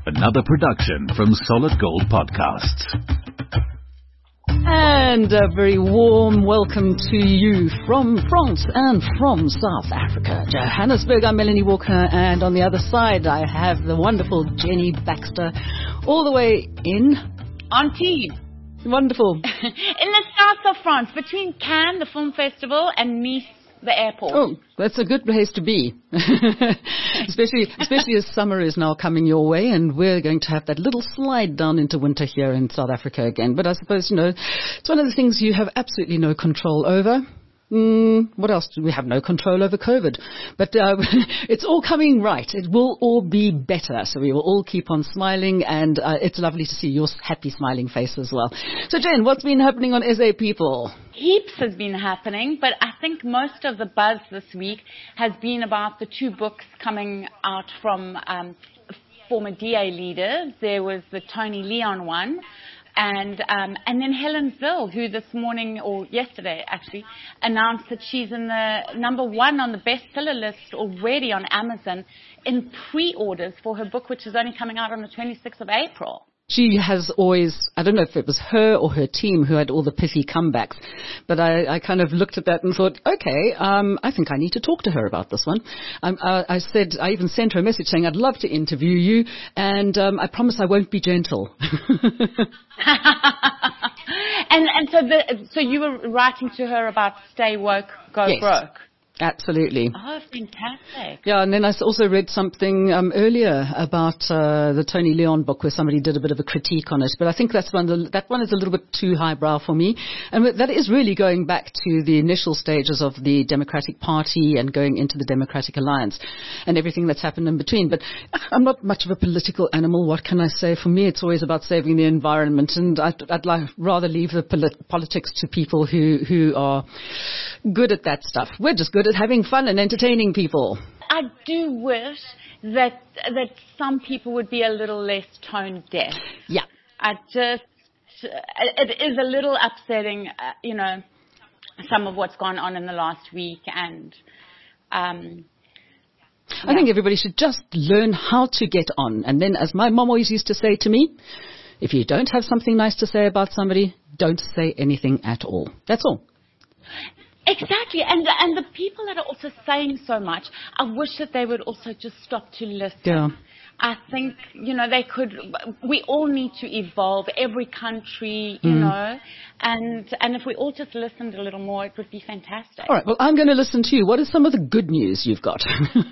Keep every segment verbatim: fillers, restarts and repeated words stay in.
Another production from Solid Gold Podcasts. And a very warm welcome to you from France and from South Africa, Johannesburg. I'm Melanie Walker, and on the other side I have the wonderful Jenny Baxter, all the way in Antibes. Wonderful. In the south of France, between Cannes, the film festival, and Nice, the airport. Oh, that's a good place to be. especially especially as summer is now coming your way, and we're going to have that little slide down into winter here in South Africa again. But I suppose, you know, it's one of the things you have absolutely no control over. Mm, what else? We have no control over COVID. But uh, it's all coming right. It will all be better. So we will all keep on smiling, and uh, it's lovely to see your happy, smiling face as well. So, Jen, what's been happening on S A People? Heaps has been happening, but I think most of the buzz this week has been about the two books coming out from um, former D A leaders. There was the Tony Leon one. And um, and then Helen Zille, who this morning, or yesterday actually, announced that she's in the number one on the bestseller list already on Amazon in pre-orders for her book, which is only coming out on the twenty-sixth of April. She has always, I don't know if it was her or her team who had all the pithy comebacks, but I, I kind of looked at that and thought, okay, um, I think I need to talk to her about this one. Um, I, I said, I even sent her a message saying I'd love to interview you, and um, I promise I won't be gentle. and and so the, so you were writing to her about Stay Woke, Go Yes. Broke. Absolutely. Oh, fantastic. Yeah, and then I also read something um, earlier about uh, the Tony Leon book where somebody did a bit of a critique on it. But I think that's one, the, that one is a little bit too highbrow for me. And that is really going back to the initial stages of the Democratic Party and going into the Democratic Alliance and everything that's happened in between. But I'm not much of a political animal. What can I say? For me, it's always about saving the environment. And I'd, I'd like, rather leave the polit- politics to people who, who are good at that stuff. We're just good at having fun and entertaining people. I do wish that that some people would be a little less tone deaf. Yeah. I just, it is a little upsetting, uh, you know, some of what's gone on in the last week, and um, I yeah. think everybody should just learn how to get on. And then, as my mom always used to say to me, if you don't have something nice to say about somebody, don't say anything at all. That's all. Exactly, and and the people that are also saying so much, I wish that they would also just stop to listen. Yeah. I think, you know, they could, we all need to evolve, every country, you mm. know, and and if we all just listened a little more, it would be fantastic. All right, well, I'm going to listen to you. What is some of the good news you've got?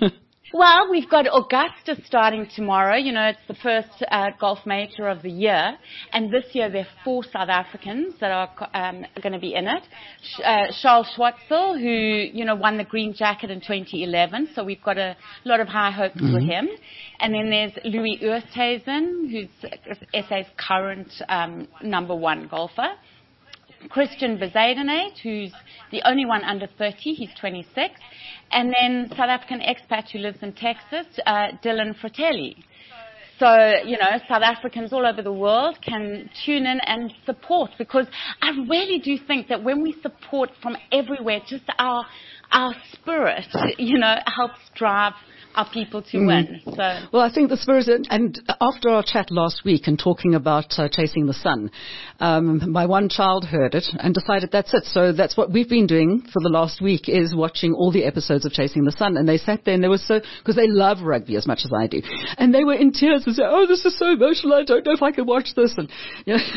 Well, we've got Augusta starting tomorrow. You know, it's the first uh, golf major of the year. And this year there are four South Africans that are um, going to be in it. Uh, Charles Schwartzel, who, you know, won the green jacket in twenty eleven. So we've got a lot of high hopes mm-hmm. for him. And then there's Louis Oosthuizen, who's S A's current um, number one golfer. Christian Bezuidenhout, who's the only one under thirty, he's twenty-six, and then South African expat who lives in Texas, uh, Dylan Fratelli. So, you know, South Africans all over the world can tune in and support, because I really do think that when we support from everywhere, just our our spirit, you know, helps drive our people to mm. win. So, well, I think the spirit, and after our chat last week and talking about uh, Chasing the Sun, um, my one child heard it and decided that's it. So that's what we've been doing for the last week, is watching all the episodes of Chasing the Sun. And they sat there and they were so, because they love rugby as much as I do, and they were in tears and said, "Oh, this is so emotional. I don't know if I can watch this." And you know,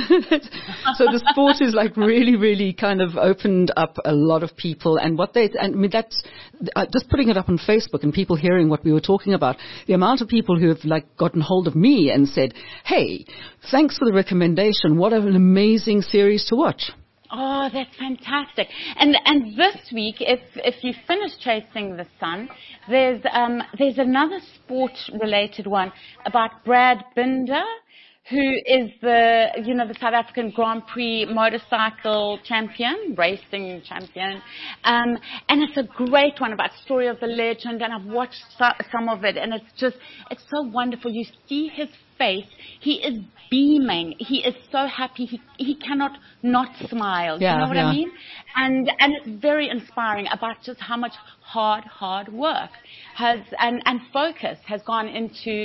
so the sport is like really, really kind of opened up a lot of people, and what they, and I mean, that's uh, just putting it up on Facebook and people hearing what we were talking about, the amount of people who have like gotten hold of me and said, "Hey, thanks for the recommendation. What an amazing series to watch." Oh, that's fantastic. And and this week, if if you finish Chasing the Sun, there's um there's another sport related one about Brad Binder, who is the, you know, the South African Grand Prix motorcycle champion, racing champion. Um, and it's a great one about story of the legend, and I've watched so, some of it, and it's just, it's so wonderful. You see his face. He is beaming. He is so happy. He he cannot not smile. Yeah, you know what yeah. I mean? And and it's very inspiring about just how much hard, hard work has and, and focus has gone into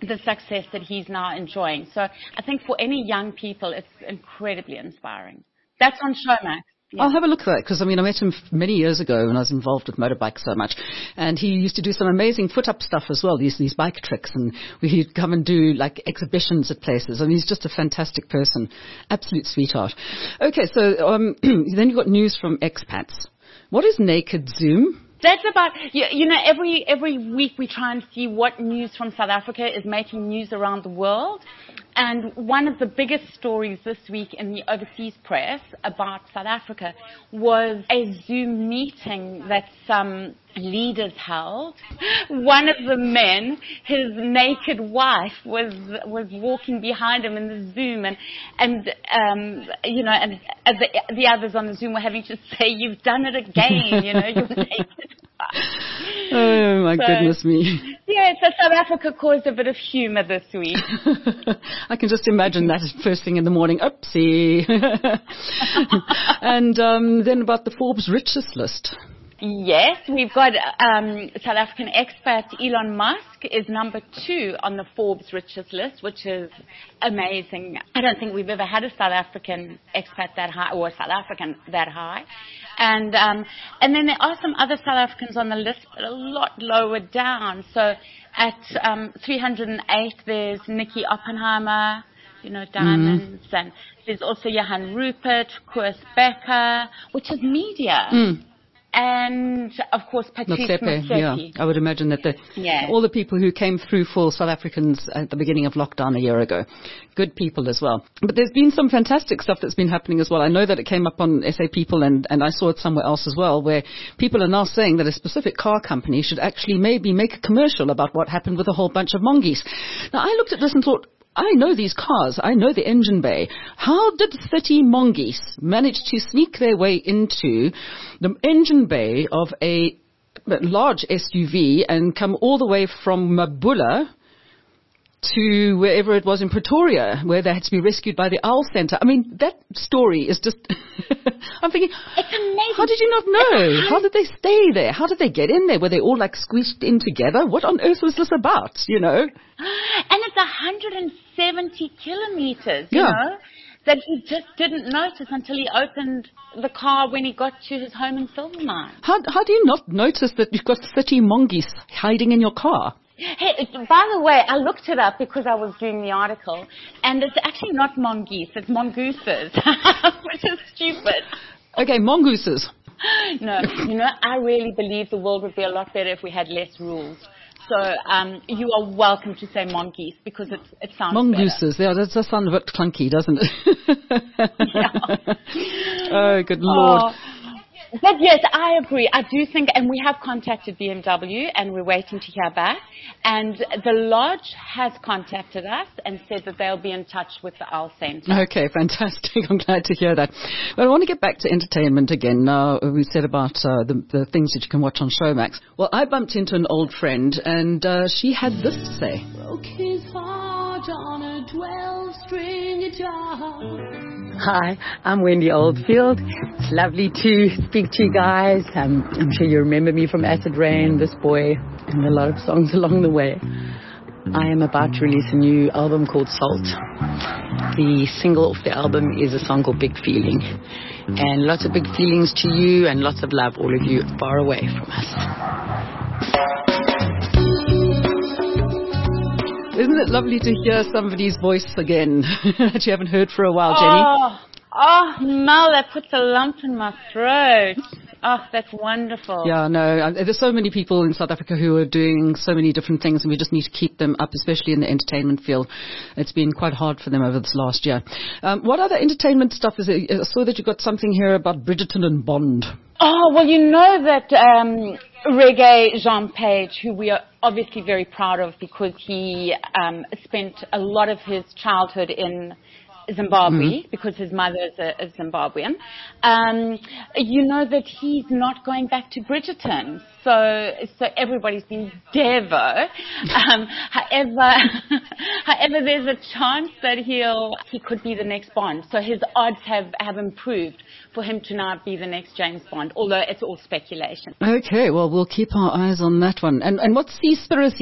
the success that he's now enjoying. So I think for any young people, it's incredibly inspiring. That's on Showmax. Yeah. I'll have a look at that because, I mean, I met him many years ago when I was involved with motorbikes so much. And he used to do some amazing foot-up stuff as well, these, these bike tricks. And he'd come and do, like, exhibitions at places. I mean, he's just a fantastic person. Absolute sweetheart. Okay, so um, then you've got news from expats. What is Naked Zoom? That's about, you, you know, every every week we try and see what news from South Africa is making news around the world. And one of the biggest stories this week in the overseas press about South Africa was a Zoom meeting that some leaders held. One of the men, his naked wife, was was walking behind him in the Zoom, and and um, you know, and the, the others on the Zoom were having to say, "You've done it again," you know, you're naked. Oh my so, goodness me. Yeah, so South Africa caused a bit of humor this week. I can just imagine that first thing in the morning. Oopsie. And um, then about the Forbes richest list. Yes, we've got um, South African expat Elon Musk is number two on the Forbes richest list, which is amazing. I don't think we've ever had a South African expat that high, or a South African that high. And um, and then there are some other South Africans on the list, but a lot lower down. So at um, three hundred eight, there's Nikki Oppenheimer, you know, diamonds, mm-hmm. and there's also Johan Rupert, Koos Becker, which is media. Mm. And, of course, Patrice Motsepe. Yeah, I would imagine that the, yeah. all the people who came through for South Africans at the beginning of lockdown a year ago, good people as well. But there's been some fantastic stuff that's been happening as well. I know that it came up on S A People, and, and I saw it somewhere else as well, where people are now saying that a specific car company should actually maybe make a commercial about what happened with a whole bunch of mongoose. Now, I looked at this and thought, I know these cars. I know the engine bay. How did thirty mongoose manage to sneak their way into the engine bay of a large S U V and come all the way from Mabula to wherever it was in Pretoria, where they had to be rescued by the Owl Centre? I mean, that story is just... I'm thinking, it's amazing. How did you not know? How did they stay there? How did they get in there? Were they all like squeezed in together? What on earth was this about, you know? And it's one hundred seventy kilometers, you yeah. know, that he just didn't notice until he opened the car when he got to his home in Silvermine. How, how do you not notice that you've got thirty mongoose hiding in your car? Hey, by the way, I looked it up because I was doing the article, and it's actually not mongoose, it's mongooses, which is stupid. Okay, mongooses. No, you know, I really believe the world would be a lot better if we had less rules. So um, you are welcome to say monkeys because it, it sounds mongooses, better. Yeah, that does sound a bit clunky, doesn't it? Yeah. Oh, good Lord. Oh. But yes, I agree. I do think, and we have contacted B M W and we're waiting to hear back. And the lodge has contacted us and said that they'll be in touch with the Owl Centre. Okay, fantastic. I'm glad to hear that. But I want to get back to entertainment again. Now, we said about uh, the, the things that you can watch on Showmax. Well, I bumped into an old friend and uh, she had this to say. Broke his heart on a twelve-string guitar. Hi, I'm Wendy Oldfield. It's lovely to speak to you guys. Um, I'm sure you remember me from Acid Rain, This Boy, and a lot of songs along the way. I am about to release a new album called Salt. The single off the album is a song called Big Feeling. And lots of big feelings to you and lots of love, all of you far away from us. Isn't it lovely to hear somebody's voice again that you haven't heard for a while, Jenny? Oh, oh, Mel, that puts a lump in my throat. Oh, that's wonderful. Yeah, no, there's so many people in South Africa who are doing so many different things, and we just need to keep them up, especially in the entertainment field. It's been quite hard for them over this last year. Um, what other entertainment stuff is it? I saw that you got something here about Bridgerton and Bond. Oh, well, you know that um, Reggae Jean Page, who we are obviously very proud of because he um, spent a lot of his childhood in Zimbabwe, mm-hmm. because his mother is a, a Zimbabwean. Um, you know that he's not going back to Bridgerton. So, so everybody's been devo. Um, however, however, there's a chance that he'll, he could be the next Bond. So his odds have, have improved for him to now be the next James Bond, although it's all speculation. Okay, well, we'll keep our eyes on that one. And, and what's Seaspiracy?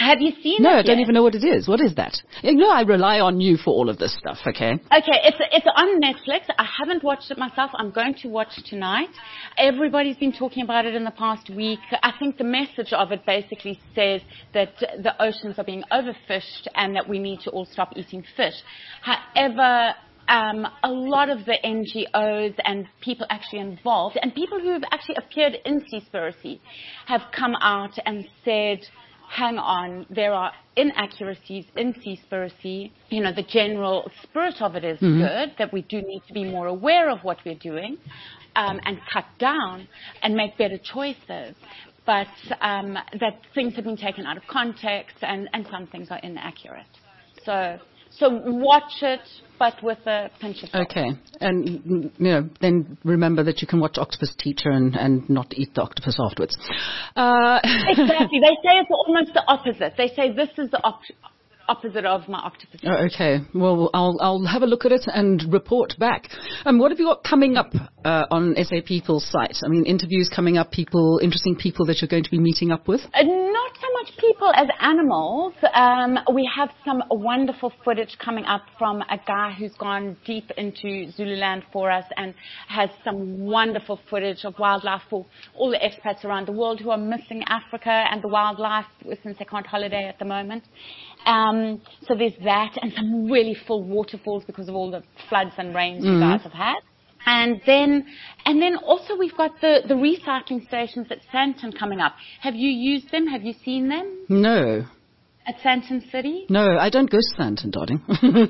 Have you seen No, it I don't yet? even know what it is. What is that? You know, I rely on you for all of this stuff, okay? Okay, it's it's on Netflix. I haven't watched it myself. I'm going to watch tonight. Everybody's been talking about it in the past week. I think the message of it basically says that the oceans are being overfished and that we need to all stop eating fish. However, um, a lot of the N G Os and people actually involved, and people who have actually appeared in Seaspiracy, have come out and said, hang on, there are inaccuracies in Seaspiracy. You know, the general spirit of it is mm-hmm. good, that we do need to be more aware of what we're doing um, and cut down and make better choices. But um, that things have been taken out of context and, and some things are inaccurate. So, so watch it, but with a pinch of salt. Okay. And, you know, then remember that you can watch Octopus Teacher and, and not eat the octopus afterwards. Uh, exactly. They say it's almost the opposite. They say this is the op- opposite of my octopus. Oh, okay. Well, I'll I'll have a look at it and report back. Um, what have you got coming up uh, on S A People's site? I mean, interviews coming up, people, interesting people that you're going to be meeting up with? Uh, not so much people as animals. Um, we have some wonderful footage coming up from a guy who's gone deep into Zululand for us and has some wonderful footage of wildlife for all the expats around the world who are missing Africa and the wildlife since they can't holiday at the moment. Um, so there's that, and some really full waterfalls because of all the floods and rains mm-hmm. you guys have had. And then, and then also we've got the, the recycling stations at Sandton coming up. Have you used them? Have you seen them? No. At Sandton City? No, I don't go to Sandton, darling.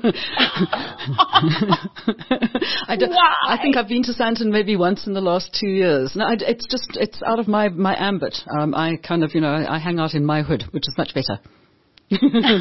I, don't, Why? I think I've been to Sandton maybe once in the last two years. No, I, it's just, it's out of my, my ambit. Um, I kind of, you know, I hang out in my hood, which is much better. Okay.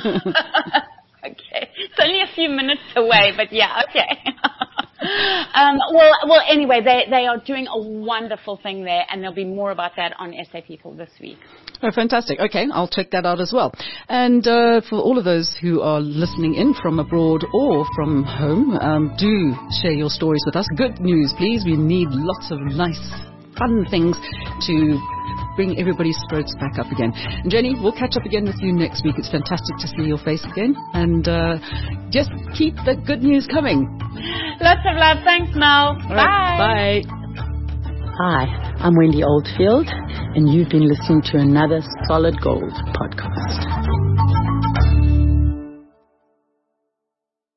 It's only a few minutes away, but yeah, okay. um, well, well, anyway, they, they are doing a wonderful thing there, and there'll be more about that on S A People this week. Oh, fantastic. Okay, I'll check that out as well. And uh, for all of those who are listening in from abroad or from home, um, do share your stories with us. Good news, please. We need lots of nice, fun things to bring everybody's spirits back up again. And Jenny, we'll catch up again with you next week. It's fantastic to see your face again. And uh, just keep the good news coming. Lots of love. Thanks, Mel. All right, bye. Hi, I'm Wendy Oldfield, and you've been listening to another Solid Gold podcast.